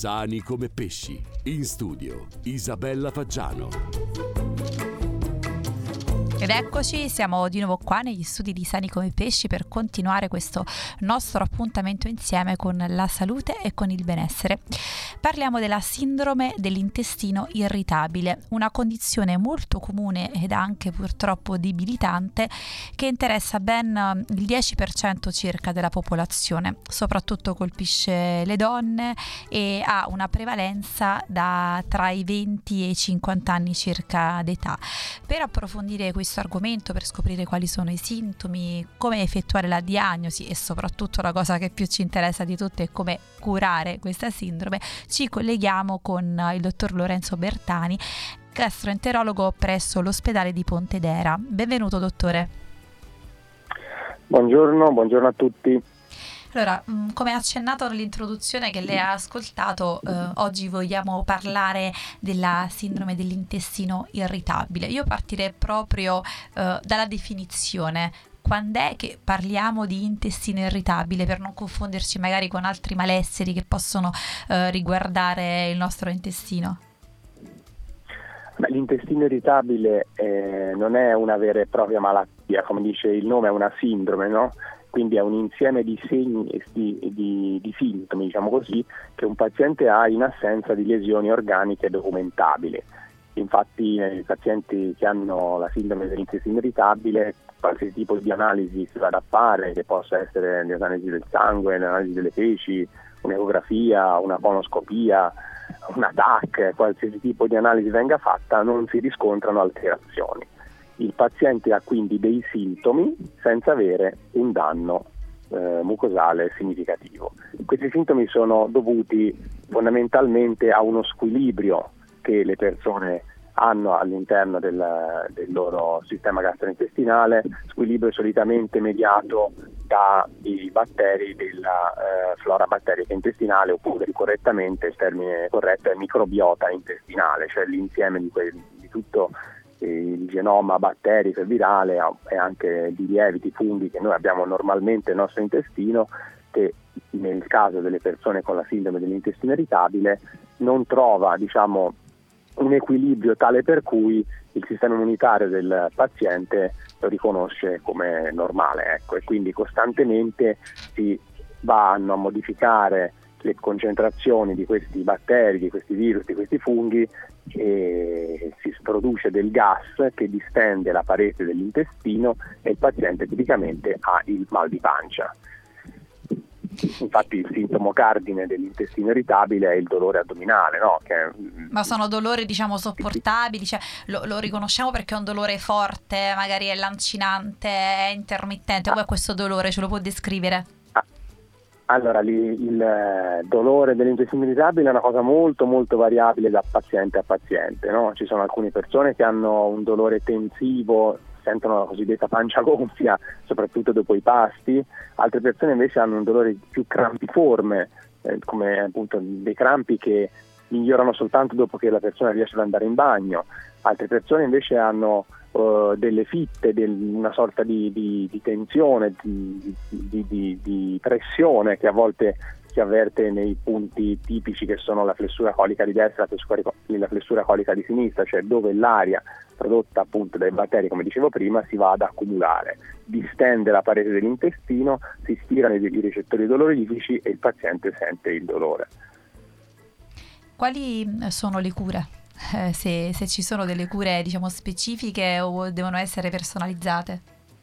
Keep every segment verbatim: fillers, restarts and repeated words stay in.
Sani come pesci. In studio Isabella Faggiano. Ed eccoci, siamo di nuovo qua negli studi di Sani come pesci per continuare questo nostro appuntamento insieme con la salute e con il benessere. Parliamo della sindrome dell'intestino irritabile, una condizione molto comune ed anche purtroppo debilitante che interessa ben il dieci per cento circa della popolazione, soprattutto colpisce le donne e ha una prevalenza da tra i venti e i cinquanta anni circa d'età. Per approfondire questo argomento, per scoprire quali sono i sintomi, come effettuare la diagnosi e soprattutto la cosa che più ci interessa di tutte è come curare questa sindrome, ci colleghiamo con il dottor Lorenzo Bertani, gastroenterologo presso l'ospedale di Pontedera. Benvenuto dottore. Buongiorno, buongiorno a tutti. Allora, come accennato nell'introduzione che lei ha ascoltato, eh, oggi vogliamo parlare della sindrome dell'intestino irritabile. Io partirei proprio eh, dalla definizione. Quando è che parliamo di intestino irritabile, per non confonderci magari con altri malesseri che possono eh, riguardare il nostro intestino? Beh, l'intestino irritabile eh, non è una vera e propria malattia, come dice il nome, è una sindrome, no? Quindi è un insieme di segni e di, di, di sintomi, diciamo così, che un paziente ha in assenza di lesioni organiche documentabili. Infatti nei pazienti che hanno la sindrome dell'intestino irritabile, qualsiasi tipo di analisi si vada a fare, che possa essere l'analisi del sangue, l'analisi delle feci, un'ecografia, una colonoscopia, una T A C, qualsiasi tipo di analisi venga fatta, non si riscontrano alterazioni. Il paziente ha quindi dei sintomi senza avere un danno eh, mucosale significativo. Questi sintomi sono dovuti fondamentalmente a uno squilibrio che le persone hanno all'interno del, del loro sistema gastrointestinale, squilibrio solitamente mediato dai batteri della eh, flora batterica intestinale, oppure correttamente il termine corretto è microbiota intestinale, cioè l'insieme di, que- di tutto il genoma batterico e virale e anche di lieviti, funghi che noi abbiamo normalmente nel nostro intestino, che nel caso delle persone con la sindrome dell'intestino irritabile non trova, diciamo, un equilibrio tale per cui il sistema immunitario del paziente lo riconosce come normale, ecco, e quindi costantemente si vanno a modificare le concentrazioni di questi batteri, di questi virus, di questi funghi, e si produce del gas che distende la parete dell'intestino e il paziente tipicamente ha il mal di pancia. Infatti il sintomo cardine dell'intestino irritabile è il dolore addominale, no? Che è... Ma sono dolori, diciamo, sopportabili? Cioè, lo, lo riconosciamo perché è un dolore forte, magari è lancinante, è intermittente? Come è questo dolore? Ce lo può descrivere? Allora, il dolore dell'intestino irritabile è una cosa molto molto variabile da paziente a paziente, no? Ci sono alcune persone che hanno un dolore tensivo, sentono la cosiddetta pancia gonfia, soprattutto dopo i pasti, altre persone invece hanno un dolore più crampiforme, eh, come appunto dei crampi che migliorano soltanto dopo che la persona riesce ad andare in bagno, altre persone invece hanno uh, delle fitte, del, una sorta di, di, di tensione, di, di, di, di pressione che a volte si avverte nei punti tipici che sono la flessura colica di destra e la flessura colica di sinistra, cioè dove l'aria prodotta appunto dai batteri, come dicevo prima, si va ad accumulare, distende la parete dell'intestino, si stirano i recettori dolorifici e il paziente sente il dolore. Quali sono le cure? Eh, se, se ci sono delle cure, diciamo, specifiche o devono essere personalizzate?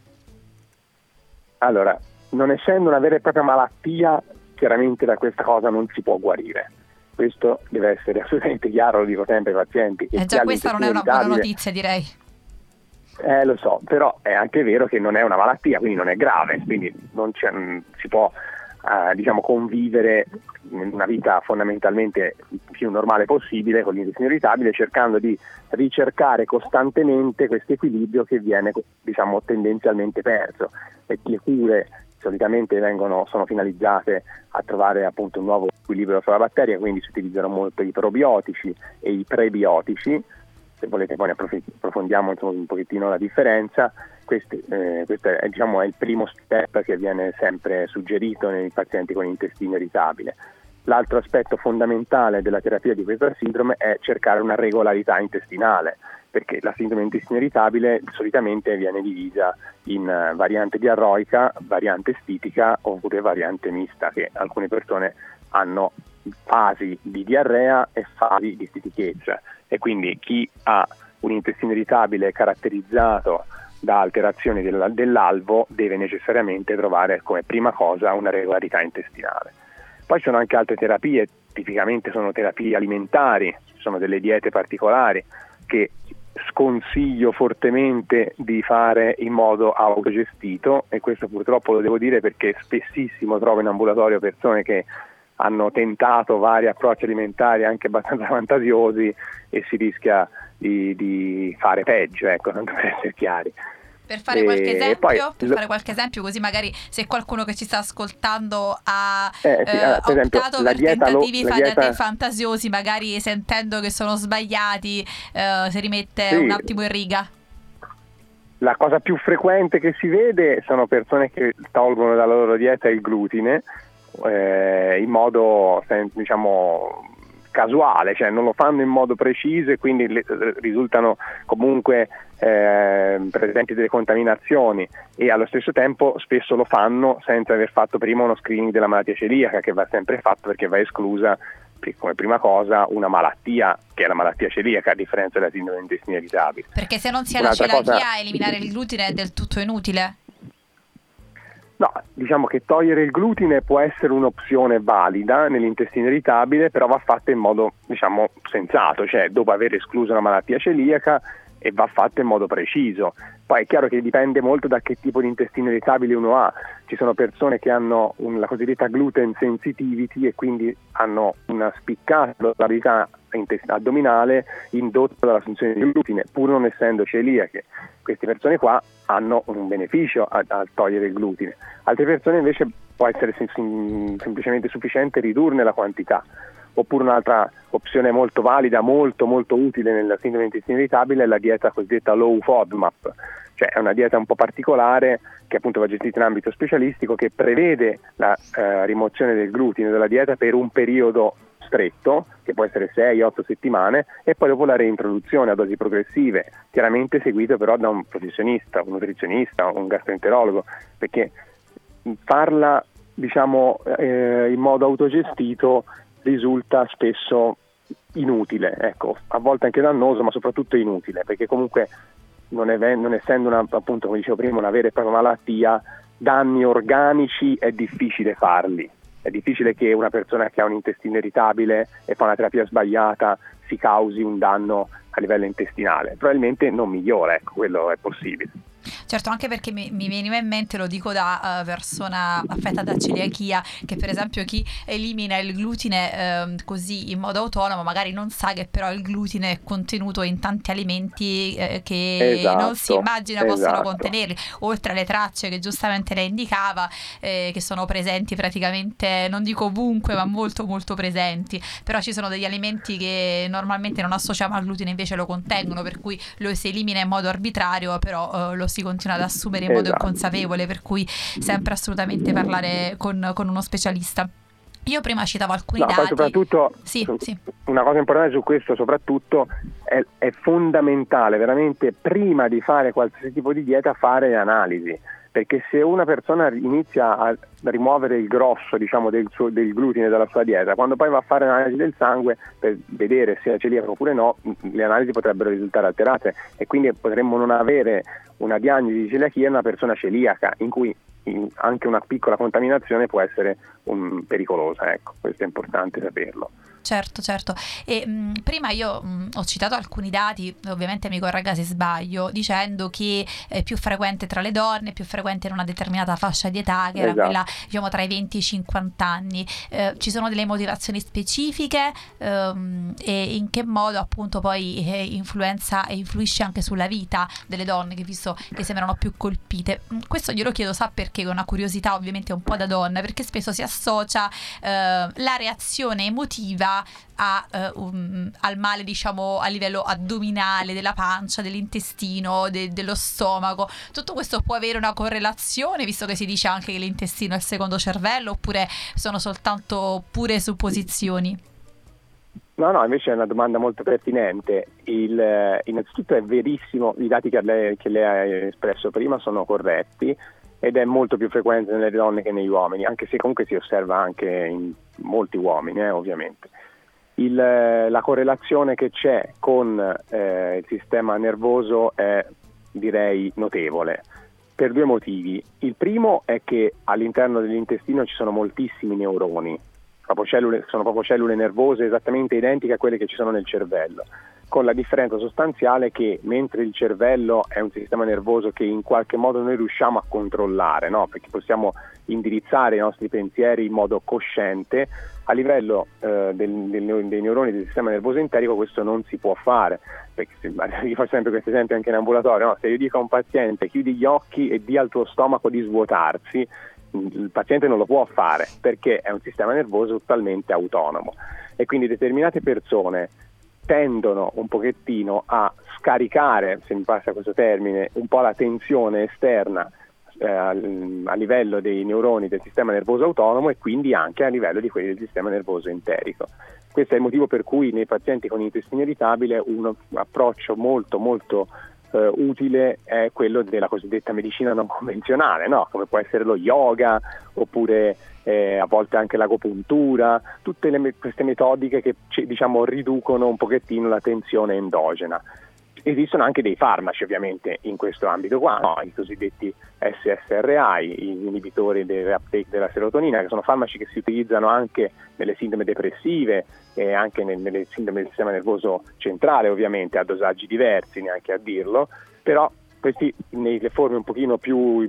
Allora, non essendo una vera e propria malattia, chiaramente da questa cosa non si può guarire. Questo deve essere assolutamente chiaro, lo dico sempre ai pazienti. Che eh già questa non è una buona notizia, direi. Eh, lo so, però è anche vero che non è una malattia, quindi non è grave, quindi non, c'è, non si può eh, diciamo convivere in una vita fondamentalmente il più normale possibile con l'intestino irritabile, cercando di ricercare costantemente questo equilibrio che viene, diciamo, tendenzialmente perso. E le cure solitamente vengono, sono finalizzate a trovare appunto un nuovo equilibrio fra la batteria, quindi si utilizzano molto i probiotici e i prebiotici. Se volete poi ne approfondiamo insomma, un pochettino la differenza. Questo, eh, questo è, diciamo, è il primo step che viene sempre suggerito nei pazienti con intestino irritabile. l'altro aspetto fondamentale della terapia di questa sindrome è cercare una regolarità intestinale, perché la sindrome intestinale irritabile solitamente viene divisa in variante diarroica, variante stitica oppure variante mista, che alcune persone hanno fasi di diarrea e fasi di stitichezza, e quindi chi ha un intestino irritabile caratterizzato da alterazioni dell'alvo deve necessariamente trovare come prima cosa una regolarità intestinale. Poi ci sono anche altre terapie, tipicamente sono terapie alimentari, sono delle diete particolari che sconsiglio fortemente di fare in modo autogestito, e questo purtroppo lo devo dire perché spessissimo trovo in ambulatorio persone che hanno tentato vari approcci alimentari anche abbastanza fantasiosi e si rischia di, di fare peggio, ecco, tanto per essere chiari. Per fare qualche esempio, poi, per fare qualche esempio, così magari se qualcuno che ci sta ascoltando ha eh, sì, eh, allora, per esempio, optato la per dieta tentativi lo, la dieta... dieta... fantasiosi, magari sentendo che sono sbagliati, eh, si rimette sì. un attimo in riga. La cosa più frequente che si vede sono persone che tolgono dalla loro dieta il glutine eh, in modo, diciamo, casuale, cioè non lo fanno in modo preciso e quindi le, risultano comunque eh, presenti delle contaminazioni, e allo stesso tempo spesso lo fanno senza aver fatto prima uno screening della malattia celiaca, che va sempre fatto perché va esclusa come prima cosa una malattia che è la malattia celiaca, a differenza della sindrome intestinale irritabile. Perché se non si ha Un'altra la celiachia cosa... eliminare il glutine è del tutto inutile? No, diciamo che togliere il glutine può essere un'opzione valida nell'intestino irritabile, però va fatta in modo, diciamo, sensato, cioè dopo aver escluso una malattia celiaca, e va fatta in modo preciso. Poi è chiaro che dipende molto da che tipo di intestino irritabile uno ha. Ci sono persone che hanno un, la cosiddetta gluten sensitivity, e quindi hanno una spiccata probabilità addominale indotta dall'assunzione di glutine, pur non essendo celiache. Queste persone qua hanno un beneficio a, a togliere il glutine. Altre persone invece può essere sem- semplicemente sufficiente ridurne la quantità. Oppure un'altra opzione molto valida, molto molto utile nella sindrome intestinale irritabile è la dieta cosiddetta low FODMAP, cioè è una dieta un po' particolare che appunto va gestita in ambito specialistico, che prevede la eh, rimozione del glutine dalla dieta per un periodo stretto, che può essere sei otto settimane, e poi dopo la reintroduzione a dosi progressive, chiaramente seguito però da un professionista, un nutrizionista, un gastroenterologo, perché farla, diciamo, eh, in modo autogestito risulta spesso inutile, ecco, a volte anche dannoso, ma soprattutto inutile, perché comunque non, è, non essendo una, appunto, come dicevo prima, una vera e propria malattia, danni organici è difficile farli. È difficile che una persona che ha un intestino irritabile e fa una terapia sbagliata si causi un danno a livello intestinale. Probabilmente non migliora, ecco, quello è possibile. Certo, anche perché mi, mi veniva in mente, lo dico da uh, persona affetta da celiachia, che per esempio chi elimina il glutine eh, così in modo autonomo magari non sa che però il glutine è contenuto in tanti alimenti eh, che esatto, non si immagina possano esatto. contenerli, oltre alle tracce che giustamente lei indicava, eh, che sono presenti praticamente, non dico ovunque, ma molto molto presenti. Però ci sono degli alimenti che normalmente non associamo al glutine, invece lo contengono, per cui lo si elimina in modo arbitrario, però eh, lo si continua ad assumere in modo esatto. inconsapevole, per cui sempre assolutamente parlare con, con uno specialista. Io prima citavo alcuni no, dati. Poi soprattutto sì, sì. Una cosa importante su questo soprattutto è, è fondamentale veramente, prima di fare qualsiasi tipo di dieta, fare le analisi, perché se una persona inizia a rimuovere il grosso, diciamo, del, suo, del glutine dalla sua dieta, quando poi va a fare l'analisi del sangue per vedere se è celiaco oppure no, le analisi potrebbero risultare alterate, e quindi potremmo non avere una diagnosi di celiachia in una persona celiaca, in cui in anche una piccola contaminazione può essere un, pericolosa, ecco, questo è importante saperlo. Certo, certo. E mh, prima io mh, ho citato alcuni dati, ovviamente mi corregga se sbaglio, dicendo che è più frequente tra le donne, più frequente in una determinata fascia di età, che era esatto. quella, diciamo, tra i venti e i cinquanta anni. Eh, ci sono delle motivazioni specifiche ehm, e in che modo appunto poi eh, influenza e influisce anche sulla vita delle donne, che visto che sembrano più colpite? Questo glielo chiedo, sa perché, con una curiosità ovviamente un po' da donna, perché spesso si associa eh, la reazione emotiva dà a, uh, um, al male, diciamo, a livello addominale, della pancia, dell'intestino, de- dello stomaco. Tutto questo può avere una correlazione, visto che si dice anche che l'intestino è il secondo cervello, oppure sono soltanto pure supposizioni? No, no, invece è una domanda molto pertinente. Il, innanzitutto è verissimo, i dati che lei, che lei ha espresso prima sono corretti, ed è molto più frequente nelle donne che negli uomini, anche se comunque si osserva anche in molti uomini, eh, ovviamente. Il, la correlazione che c'è con eh, il sistema nervoso è, direi, notevole, per due motivi. Il primo è che all'interno dell'intestino ci sono moltissimi neuroni, proprio cellule, sono proprio cellule nervose esattamente identiche a quelle che ci sono nel cervello, con la differenza sostanziale che mentre il cervello è un sistema nervoso che in qualche modo noi riusciamo a controllare, no? Perché possiamo indirizzare i nostri pensieri in modo cosciente, a livello eh, del, del, dei neuroni del sistema nervoso enterico questo non si può fare, perché se, io faccio sempre questo esempio anche in ambulatorio, no? Se io dico a un paziente chiudi gli occhi e di al tuo stomaco di svuotarsi, il paziente non lo può fare perché è un sistema nervoso totalmente autonomo, e quindi determinate persone tendono un pochettino a scaricare, se mi passa questo termine, un po' la tensione esterna eh, a, a livello dei neuroni del sistema nervoso autonomo e quindi anche a livello di quelli del sistema nervoso enterico. Questo è il motivo per cui nei pazienti con intestino irritabile un approccio molto molto eh, utile è quello della cosiddetta medicina non convenzionale, no? Come può essere lo yoga oppure Eh, a volte anche l'agopuntura, tutte le, queste metodiche che diciamo riducono un pochettino la tensione endogena. Esistono anche dei farmaci ovviamente in questo ambito qua, no? I cosiddetti S S R I, gli inibitori del reuptake della serotonina, che sono farmaci che si utilizzano anche nelle sindrome depressive e anche nelle, nelle sindrome del sistema nervoso centrale, ovviamente a dosaggi diversi, neanche a dirlo, però questi nelle forme un pochino più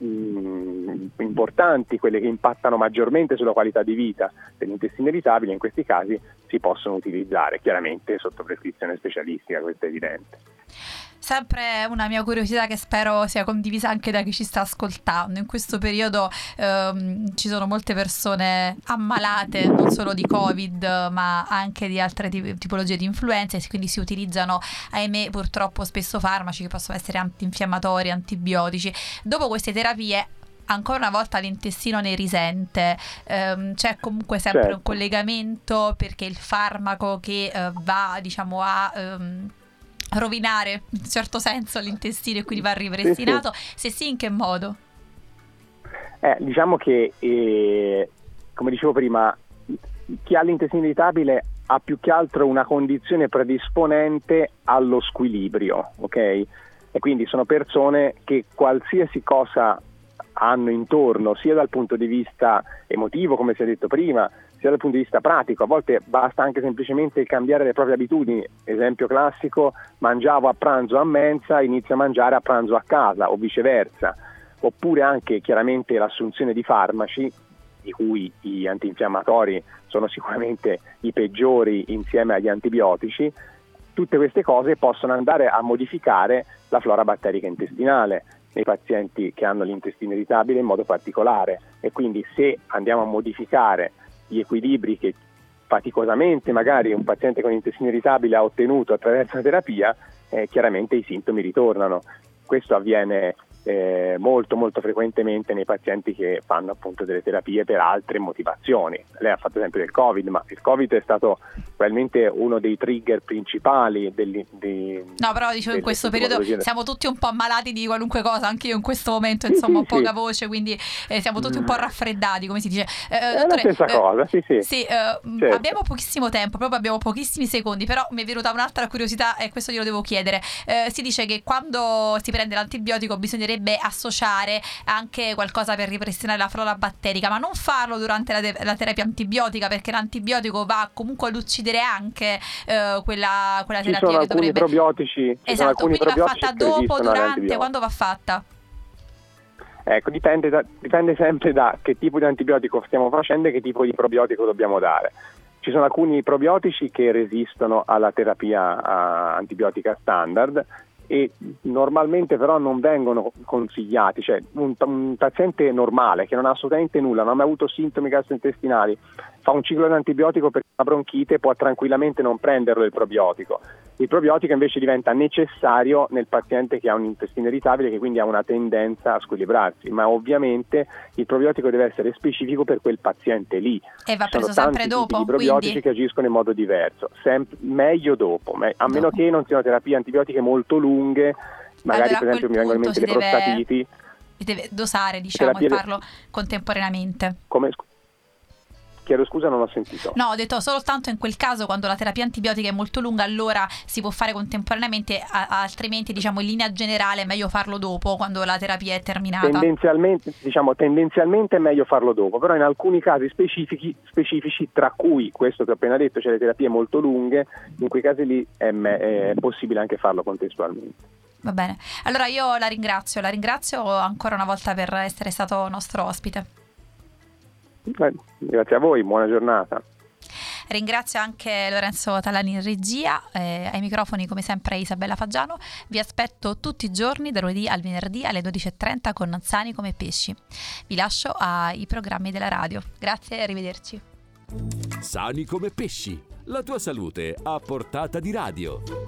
importanti, quelle che impattano maggiormente sulla qualità di vita dell'intestino irritabile, in questi casi si possono utilizzare chiaramente sotto prescrizione specialistica, questo è evidente. Sempre una mia curiosità che spero sia condivisa anche da chi ci sta ascoltando. In questo periodo ehm, ci sono molte persone ammalate non solo di Covid ma anche di altre tip- tipologie di influenze, quindi si utilizzano, ahimè, purtroppo spesso farmaci che possono essere antinfiammatori, antibiotici. Dopo queste terapie ancora una volta l'intestino ne risente, ehm, c'è comunque sempre certo. un collegamento, perché il farmaco che eh, va diciamo a ehm, rovinare in un certo senso l'intestino e quindi va ripristinato, sì, sì. Se sì, in che modo? Eh, diciamo che eh, come dicevo prima, chi ha l'intestino irritabile ha più che altro una condizione predisponente allo squilibrio, ok? E quindi sono persone che qualsiasi cosa hanno intorno, sia dal punto di vista emotivo, come si è detto prima, sia dal punto di vista pratico, a volte basta anche semplicemente cambiare le proprie abitudini. Esempio classico: mangiavo a pranzo a mensa, inizio a mangiare a pranzo a casa o viceversa, oppure anche chiaramente l'assunzione di farmaci, di cui gli antinfiammatori sono sicuramente i peggiori insieme agli antibiotici. Tutte queste cose possono andare a modificare la flora batterica intestinale nei pazienti che hanno l'intestino irritabile in modo particolare, e quindi se andiamo a modificare gli equilibri che faticosamente magari un paziente con intestino irritabile ha ottenuto attraverso la terapia, eh, chiaramente i sintomi ritornano. Questo avviene eh, molto molto frequentemente nei pazienti che fanno appunto delle terapie per altre motivazioni. Lei ha fatto esempio del Covid, ma il Covid è stato probabilmente uno dei trigger principali degli, di, no però dicevo in questo periodo siamo tutti un po' ammalati di qualunque cosa, anche io in questo momento sì, insomma sì, ho poca sì. voce, quindi eh, siamo tutti un po' raffreddati, come si dice. eh, è dottore, la stessa eh, cosa, sì sì, sì eh, certo. Abbiamo pochissimo tempo, proprio abbiamo pochissimi secondi, però mi è venuta un'altra curiosità e questo glielo devo chiedere. Eh, si dice che quando si prende l'antibiotico bisognerebbe associare anche qualcosa per ripristinare la flora batterica, ma non farlo durante la, te- la terapia antibiotica, perché l'antibiotico va comunque ad uccidere anche eh, quella, quella ci terapia sono che dovrebbe... probiotici, ci esatto, sono alcuni quindi va probiotici fatta dopo, durante, quando va fatta? Ecco, dipende, da, dipende sempre da che tipo di antibiotico stiamo facendo e che tipo di probiotico dobbiamo dare. Ci sono alcuni probiotici che resistono alla terapia a, antibiotica standard e normalmente però non vengono consigliati, cioè un, un paziente normale che non ha assolutamente nulla, non ha mai avuto sintomi gastrointestinali, fa un ciclo di antibiotico per una bronchite, può tranquillamente non prenderlo il probiotico. Il probiotico invece diventa necessario nel paziente che ha un intestino irritabile, che quindi ha una tendenza a squilibrarsi, ma ovviamente il probiotico deve essere specifico per quel paziente lì. E va Ci preso sono sempre tanti dopo, tipi di probiotici quindi... che agiscono in modo diverso, Sem- meglio dopo, me- a meno che non siano terapie antibiotiche molto lunghe, magari allora, per esempio mi vengono in mente le deve, prostatiti. deve dosare, diciamo, e farlo contemporaneamente. Come... Chiedo scusa, non ho sentito. No, ho detto soltanto in quel caso, quando la terapia antibiotica è molto lunga, allora si può fare contemporaneamente, a- altrimenti diciamo in linea generale è meglio farlo dopo, quando la terapia è terminata. Tendenzialmente, diciamo, tendenzialmente è meglio farlo dopo, però in alcuni casi specifici, specifici tra cui questo che ho appena detto, cioè le terapie molto lunghe, in quei casi lì è, me- è possibile anche farlo contestualmente. Va bene, allora io la ringrazio, la ringrazio ancora una volta per essere stato nostro ospite. Eh, grazie a voi, buona giornata. Ringrazio anche Lorenzo Talani in regia, eh, ai microfoni come sempre Isabella Faggiano. Vi aspetto tutti i giorni da lunedì al venerdì alle dodici e trenta con Sani come pesci. Vi lascio ai programmi della radio. Grazie e arrivederci. Sani come pesci, la tua salute a portata di radio.